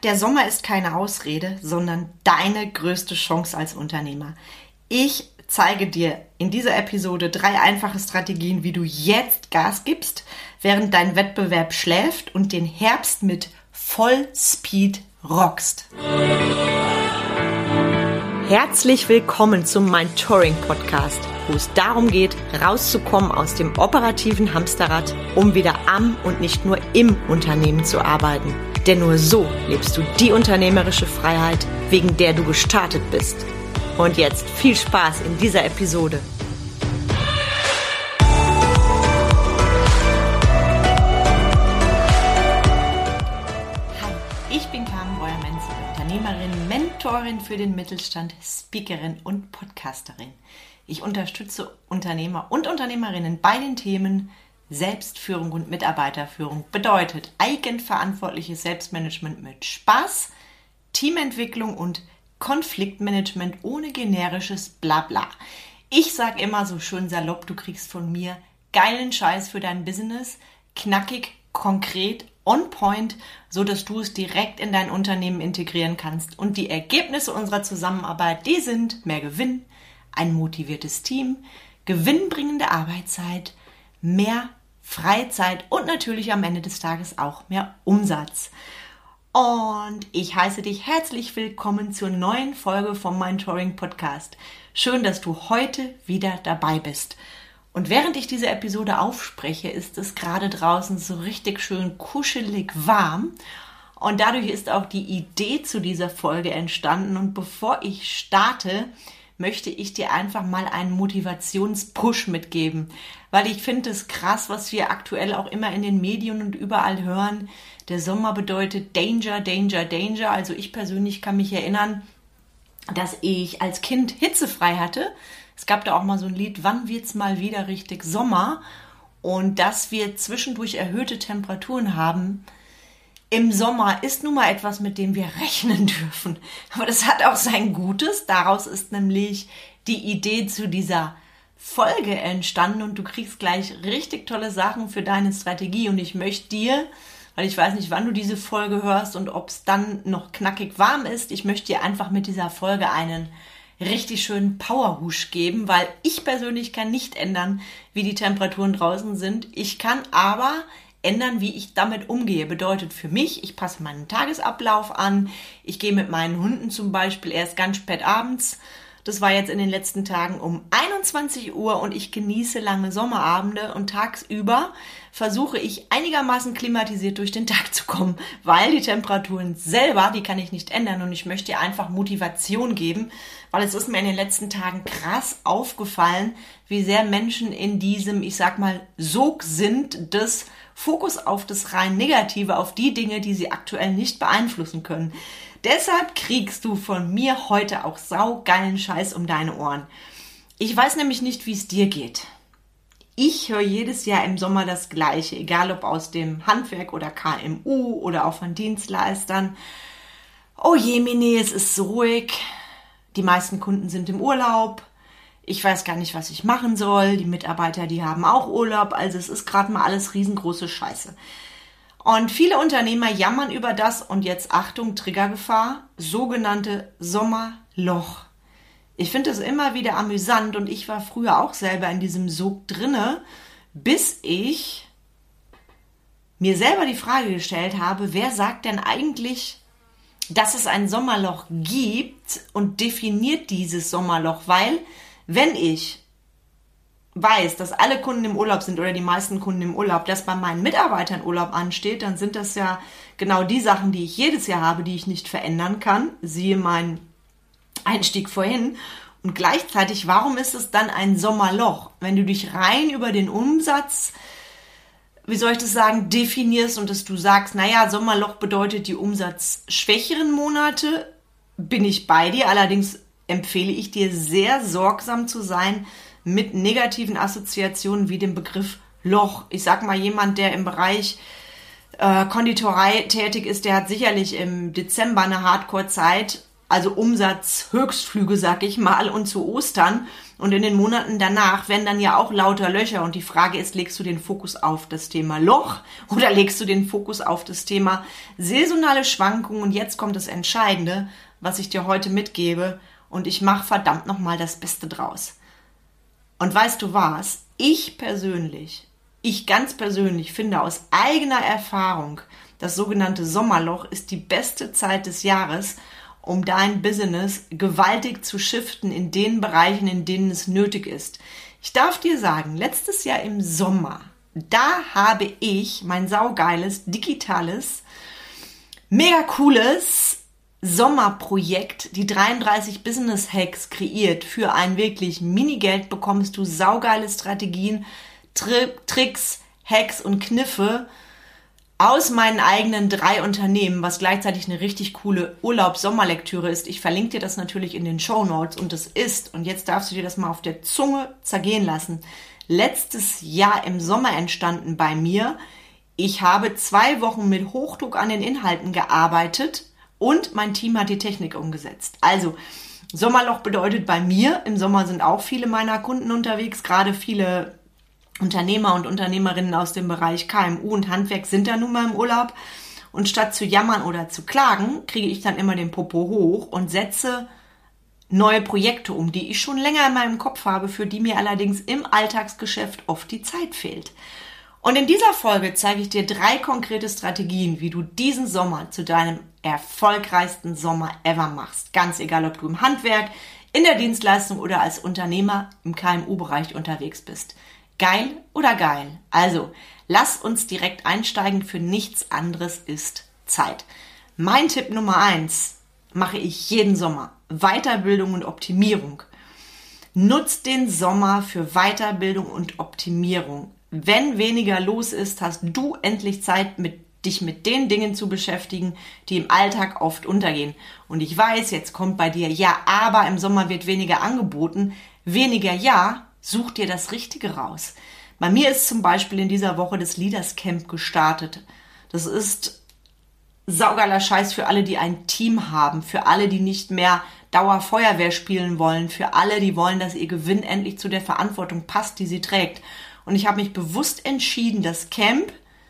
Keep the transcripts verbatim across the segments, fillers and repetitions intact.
der Sommer ist keine Ausrede, sondern deine größte Chance als Unternehmer. Ich zeige dir in dieser Episode drei einfache Strategien, wie du jetzt Gas gibst, während dein Wettbewerb schläft und den Herbst mit Vollspeed rockst. Herzlich willkommen zum Mentoring Podcast, wo es darum geht, rauszukommen aus dem operativen Hamsterrad, um wieder am und nicht nur im Unternehmen zu arbeiten. Denn nur so lebst du die unternehmerische Freiheit, wegen der du gestartet bist. Und jetzt viel Spaß in dieser Episode. Hi, ich bin Carmen Breuer-Menzel, Unternehmerin, Mentorin für den Mittelstand, Speakerin und Podcasterin. Ich unterstütze Unternehmer und Unternehmerinnen bei den Themen Selbstführung und Mitarbeiterführung. Bedeutet eigenverantwortliches Selbstmanagement mit Spaß, Teamentwicklung und Konfliktmanagement ohne generisches Blabla. Ich sage immer so schön salopp, du kriegst von mir geilen Scheiß für dein Business, knackig, konkret, on point, so dass du es direkt in dein Unternehmen integrieren kannst. Und die Ergebnisse unserer Zusammenarbeit, die sind mehr Gewinn, ein motiviertes Team, gewinnbringende Arbeitszeit, mehr Freizeit und natürlich am Ende des Tages auch mehr Umsatz. Und ich heiße dich herzlich willkommen zur neuen Folge vom Mentoring Podcast. Schön, dass du heute wieder dabei bist. Und während ich diese Episode aufspreche, ist es gerade draußen so richtig schön kuschelig warm. Und dadurch ist auch die Idee zu dieser Folge entstanden. Und bevor ich starte, möchte ich dir einfach mal einen Motivationspush mitgeben. Weil ich finde es krass, was wir aktuell auch immer in den Medien und überall hören. Der Sommer bedeutet Danger, Danger, Danger. Also ich persönlich kann mich erinnern, dass ich als Kind hitzefrei hatte. Es gab da auch mal so ein Lied, wann wird's mal wieder richtig Sommer? Und dass wir zwischendurch erhöhte Temperaturen haben im Sommer ist nun mal etwas, mit dem wir rechnen dürfen. Aber das hat auch sein Gutes. Daraus ist nämlich die Idee zu dieser Folge entstanden und du kriegst gleich richtig tolle Sachen für deine Strategie. Und ich möchte dir, weil ich weiß nicht, wann du diese Folge hörst und ob es dann noch knackig warm ist, ich möchte dir einfach mit dieser Folge einen richtig schönen Powerhusch geben, weil ich persönlich kann nicht ändern, wie die Temperaturen draußen sind. Ich kann aber ändern, wie ich damit umgehe. Bedeutet für mich, ich passe meinen Tagesablauf an. Ich gehe mit meinen Hunden zum Beispiel erst ganz spät abends. Das war jetzt in den letzten Tagen um einundzwanzig Uhr und ich genieße lange Sommerabende und tagsüber versuche ich einigermaßen klimatisiert durch den Tag zu kommen, weil die Temperaturen selber, die kann ich nicht ändern und ich möchte dir einfach Motivation geben, weil es ist mir in den letzten Tagen krass aufgefallen, wie sehr Menschen in diesem, ich sag mal, Sog sind des Fokus auf das rein Negative, auf die Dinge, die sie aktuell nicht beeinflussen können. Deshalb kriegst du von mir heute auch saugeilen Scheiß um deine Ohren. Ich weiß nämlich nicht, wie es dir geht. Ich höre jedes Jahr im Sommer das Gleiche, egal ob aus dem Handwerk oder K M U oder auch von Dienstleistern. Oh Jemine, es ist so ruhig. Die meisten Kunden sind im Urlaub. Ich weiß gar nicht, was ich machen soll. Die Mitarbeiter, die haben auch Urlaub. Also es ist gerade mal alles riesengroße Scheiße. Und viele Unternehmer jammern über das, und jetzt Achtung, Triggergefahr, sogenannte Sommerloch. Ich finde es immer wieder amüsant und ich war früher auch selber in diesem Sog drinne, bis ich mir selber die Frage gestellt habe, wer sagt denn eigentlich, dass es ein Sommerloch gibt und definiert dieses Sommerloch? Weil wenn ich weiß, dass alle Kunden im Urlaub sind oder die meisten Kunden im Urlaub, dass bei meinen Mitarbeitern Urlaub ansteht, dann sind das ja genau die Sachen, die ich jedes Jahr habe, die ich nicht verändern kann. Siehe mein Einstieg vorhin. Und gleichzeitig, warum ist es dann ein Sommerloch? Wenn du dich rein über den Umsatz, wie soll ich das sagen, definierst und dass du sagst, naja, Sommerloch bedeutet die umsatzschwächeren Monate, bin ich bei dir. Allerdings empfehle ich dir sehr sorgsam zu sein mit negativen Assoziationen wie dem Begriff Loch. Ich sag mal, jemand, der im Bereich äh, Konditorei tätig ist, der hat sicherlich im Dezember eine Hardcore-Zeit, also Umsatzhöchstflüge, sag ich mal, und zu Ostern. Und in den Monaten danach werden dann ja auch lauter Löcher. Und die Frage ist, legst du den Fokus auf das Thema Loch oder legst du den Fokus auf das Thema saisonale Schwankungen? Und jetzt kommt das Entscheidende, was ich dir heute mitgebe. Und ich mache verdammt nochmal das Beste draus. Und weißt du was? Ich persönlich, ich ganz persönlich finde aus eigener Erfahrung, das sogenannte Sommerloch ist die beste Zeit des Jahres, um dein Business gewaltig zu shiften in den Bereichen, in denen es nötig ist. Ich darf dir sagen, letztes Jahr im Sommer, da habe ich mein saugeiles, digitales, mega cooles Sommerprojekt, die dreiunddreißig Business Hacks kreiert. Für ein wirklich Minigeld bekommst du saugeile Strategien, Tri- Tricks, Hacks und Kniffe aus meinen eigenen drei Unternehmen, was gleichzeitig eine richtig coole Urlaubs-Sommerlektüre ist. Ich verlinke dir das natürlich in den Shownotes und das ist, und jetzt darfst du dir das mal auf der Zunge zergehen lassen, letztes Jahr im Sommer entstanden bei mir. Ich habe zwei Wochen mit Hochdruck an den Inhalten gearbeitet und mein Team hat die Technik umgesetzt. Also Sommerloch bedeutet bei mir, im Sommer sind auch viele meiner Kunden unterwegs, gerade viele Unternehmer und Unternehmerinnen aus dem Bereich K M U und Handwerk sind da nun mal im Urlaub. Und statt zu jammern oder zu klagen, kriege ich dann immer den Popo hoch und setze neue Projekte um, die ich schon länger in meinem Kopf habe, für die mir allerdings im Alltagsgeschäft oft die Zeit fehlt. Und in dieser Folge zeige ich dir drei konkrete Strategien, wie du diesen Sommer zu deinem erfolgreichsten Sommer ever machst. Ganz egal, ob du im Handwerk, in der Dienstleistung oder als Unternehmer im K M U-Bereich unterwegs bist. Geil oder geil? Also, lass uns direkt einsteigen. Für nichts anderes ist Zeit. Mein Tipp Nummer eins mache ich jeden Sommer. Weiterbildung und Optimierung. Nutz den Sommer für Weiterbildung und Optimierung. Wenn weniger los ist, hast du endlich Zeit, mit, dich mit den Dingen zu beschäftigen, die im Alltag oft untergehen. Und ich weiß, jetzt kommt bei dir, ja, aber im Sommer wird weniger angeboten. Weniger ja, such dir das Richtige raus. Bei mir ist zum Beispiel in dieser Woche das Leaders Camp gestartet. Das ist saugeiler Scheiß für alle, die ein Team haben, für alle, die nicht mehr Dauerfeuerwehr spielen wollen, für alle, die wollen, dass ihr Gewinn endlich zu der Verantwortung passt, die sie trägt. Und ich habe mich bewusst entschieden, das Camp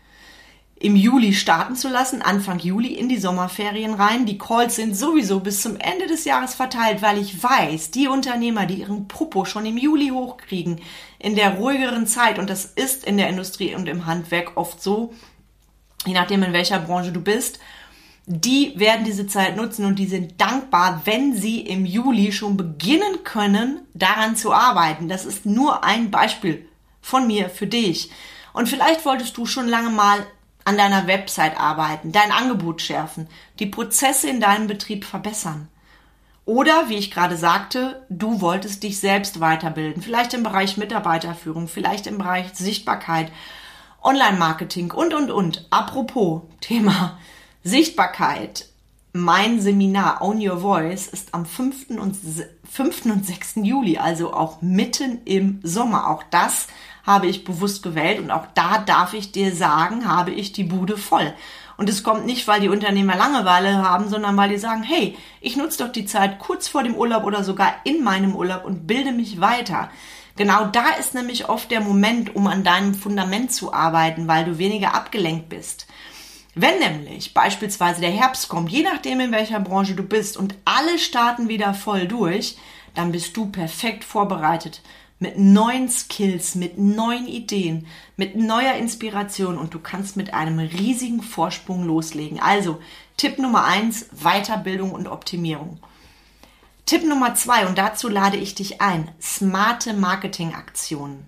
im Juli starten zu lassen, Anfang Juli in die Sommerferien rein. Die Calls sind sowieso bis zum Ende des Jahres verteilt, weil ich weiß, die Unternehmer, die ihren Popo schon im Juli hochkriegen, in der ruhigeren Zeit, und das ist in der Industrie und im Handwerk oft so, je nachdem in welcher Branche du bist, die werden diese Zeit nutzen und die sind dankbar, wenn sie im Juli schon beginnen können, daran zu arbeiten. Das ist nur ein Beispiel von mir für dich. Und vielleicht wolltest du schon lange mal an deiner Website arbeiten, dein Angebot schärfen, die Prozesse in deinem Betrieb verbessern. Oder, wie ich gerade sagte, du wolltest dich selbst weiterbilden, vielleicht im Bereich Mitarbeiterführung, vielleicht im Bereich Sichtbarkeit, Online-Marketing und, und, und. Apropos Thema Sichtbarkeit. Mein Seminar Own Your Voice ist am fünften und sechsten Juli, also auch mitten im Sommer. Auch das habe ich bewusst gewählt und auch da darf ich dir sagen, habe ich die Bude voll. Und es kommt nicht, weil die Unternehmer Langeweile haben, sondern weil die sagen, hey, ich nutze doch die Zeit kurz vor dem Urlaub oder sogar in meinem Urlaub und bilde mich weiter. Genau da ist nämlich oft der Moment, um an deinem Fundament zu arbeiten, weil du weniger abgelenkt bist. Wenn nämlich beispielsweise der Herbst kommt, je nachdem in welcher Branche du bist und alle starten wieder voll durch, dann bist du perfekt vorbereitet mit neuen Skills, mit neuen Ideen, mit neuer Inspiration und du kannst mit einem riesigen Vorsprung loslegen. Also Tipp Nummer eins, Weiterbildung und Optimierung. Tipp Nummer zwei, und dazu lade ich dich ein, smarte Marketingaktionen.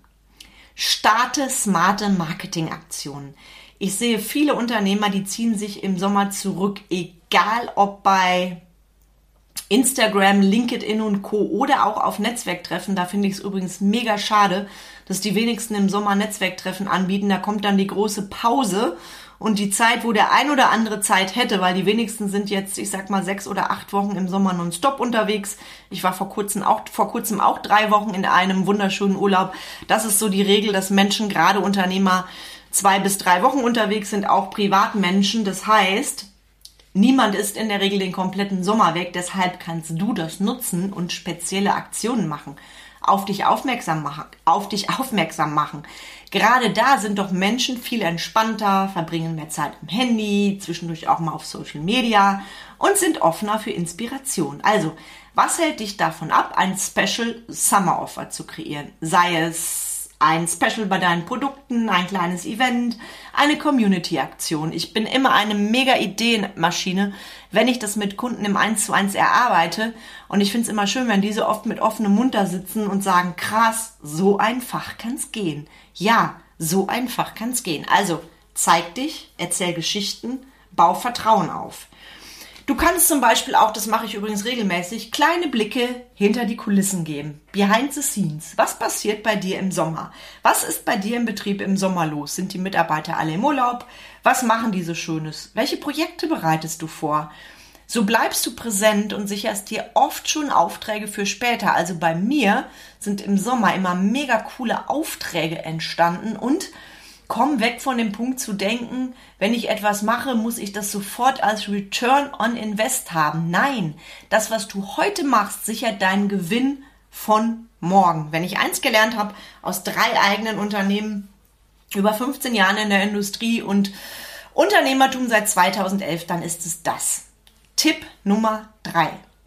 Starte smarte Marketingaktionen. Ich sehe viele Unternehmer, die ziehen sich im Sommer zurück, egal ob bei Instagram, LinkedIn und Co. oder auch auf Netzwerktreffen. Da finde ich es übrigens mega schade, dass die wenigsten im Sommer Netzwerktreffen anbieten. Da kommt dann die große Pause und die Zeit, wo der ein oder andere Zeit hätte, weil die wenigsten sind jetzt, ich sag mal, sechs oder acht Wochen im Sommer nonstop unterwegs. Ich war vor kurzem auch, vor kurzem auch drei Wochen in einem wunderschönen Urlaub. Das ist so die Regel, dass Menschen, gerade Unternehmer, zwei bis drei Wochen unterwegs sind, auch Privatmenschen. Das heißt, Niemand ist in der Regel den kompletten Sommer weg, deshalb kannst du das nutzen und spezielle Aktionen machen. Auf dich aufmerksam machen, auf dich aufmerksam machen. Gerade da sind doch Menschen viel entspannter, verbringen mehr Zeit am Handy, zwischendurch auch mal auf Social Media und sind offener für Inspiration. Also, was hält dich davon ab, ein Special Summer Offer zu kreieren? Sei es ein Special bei deinen Produkten, ein kleines Event, eine Community-Aktion. Ich bin immer eine mega Ideenmaschine, wenn ich das mit Kunden im eins zu eins erarbeite. Und ich finde es immer schön, wenn diese oft mit offenem Mund da sitzen und sagen, krass, so einfach kann's gehen. Ja, so einfach kann's gehen. Also, zeig dich, erzähl Geschichten, bau Vertrauen auf. Du kannst zum Beispiel auch, das mache ich übrigens regelmäßig, kleine Blicke hinter die Kulissen geben. Behind the scenes. Was passiert bei dir im Sommer? Was ist bei dir im Betrieb im Sommer los? Sind die Mitarbeiter alle im Urlaub? Was machen die so Schönes? Welche Projekte bereitest du vor? So bleibst du präsent und sicherst dir oft schon Aufträge für später. Also bei mir sind im Sommer immer mega coole Aufträge entstanden und komm weg von dem Punkt zu denken, wenn ich etwas mache, muss ich das sofort als Return on Invest haben. Nein, das, was du heute machst, sichert deinen Gewinn von morgen. Wenn ich eins gelernt habe aus drei eigenen Unternehmen, über fünfzehn Jahren in der Industrie und Unternehmertum seit zweitausendelf, dann ist es das. Tipp Nummer drei.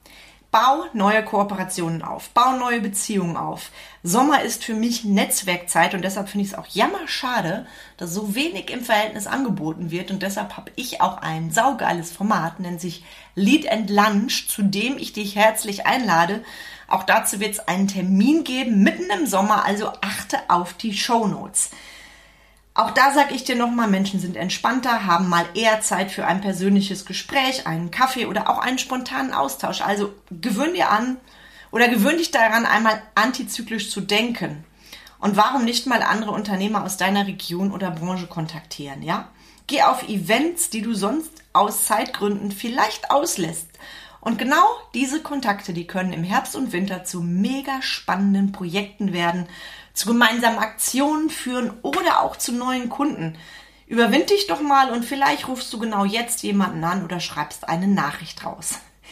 Bau neue Kooperationen auf, bau neue Beziehungen auf. Sommer ist für mich Netzwerkzeit und deshalb finde ich es auch jammerschade, dass so wenig im Verhältnis angeboten wird und deshalb habe ich auch ein saugeiles Format, nennt sich Lead and Lunch, zu dem ich dich herzlich einlade. Auch dazu wird es einen Termin geben, mitten im Sommer, also achte auf die Shownotes. Auch da sage ich dir nochmal, Menschen sind entspannter, haben mal eher Zeit für ein persönliches Gespräch, einen Kaffee oder auch einen spontanen Austausch. Also gewöhn dir an oder gewöhn dich daran, einmal antizyklisch zu denken. Und warum nicht mal andere Unternehmer aus deiner Region oder Branche kontaktieren, ja? Geh auf Events, die du sonst aus Zeitgründen vielleicht auslässt. Und genau diese Kontakte, die können im Herbst und Winter zu mega spannenden Projekten werden, zu gemeinsamen Aktionen führen oder auch zu neuen Kunden. Überwind dich doch mal und vielleicht rufst du genau jetzt jemanden an oder schreibst eine Nachricht raus.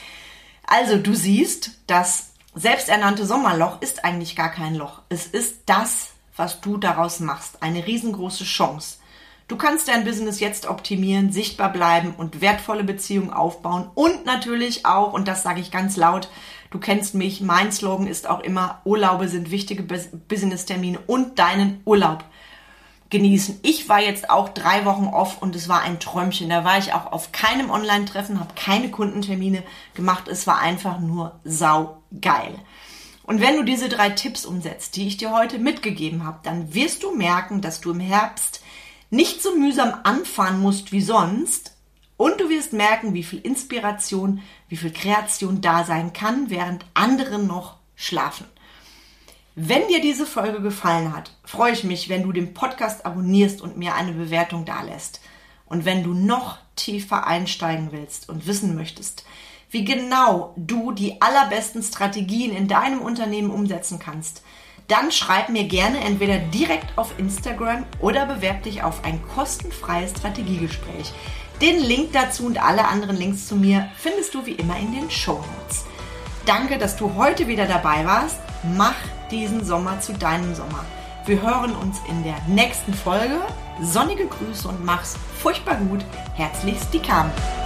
Also du siehst, das selbsternannte Sommerloch ist eigentlich gar kein Loch. Es ist das, was du daraus machst. Eine riesengroße Chance. Du kannst dein Business jetzt optimieren, sichtbar bleiben und wertvolle Beziehungen aufbauen und natürlich auch, und das sage ich ganz laut, du kennst mich, mein Slogan ist auch immer, Urlaube sind wichtige Business-Termine und deinen Urlaub genießen. Ich war jetzt auch drei Wochen off und es war ein Träumchen. Da war ich auch auf keinem Online-Treffen, habe keine Kundentermine gemacht. Es war einfach nur saugeil. Und wenn du diese drei Tipps umsetzt, die ich dir heute mitgegeben habe, dann wirst du merken, dass du im Herbst nicht so mühsam anfahren musst wie sonst und du wirst merken, wie viel Inspiration, wie viel Kreation da sein kann, während andere noch schlafen. Wenn dir diese Folge gefallen hat, freue ich mich, wenn du den Podcast abonnierst und mir eine Bewertung dalässt. Und wenn du noch tiefer einsteigen willst und wissen möchtest, wie genau du die allerbesten Strategien in deinem Unternehmen umsetzen kannst, dann schreib mir gerne entweder direkt auf Instagram oder bewerb dich auf ein kostenfreies Strategiegespräch. Den Link dazu und alle anderen Links zu mir findest du wie immer in den Shownotes. Danke, dass du heute wieder dabei warst. Mach diesen Sommer zu deinem Sommer. Wir hören uns in der nächsten Folge. Sonnige Grüße und mach's furchtbar gut. Herzlichst die Carmen.